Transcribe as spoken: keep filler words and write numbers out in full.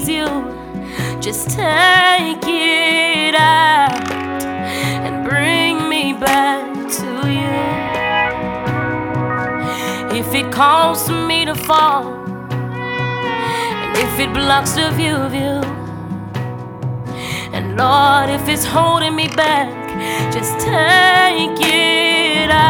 please you, just take it out and bring me back to you. If it calls to me to fall, and if it blocks the view of you, and Lord, if it's holding me back, just take it out.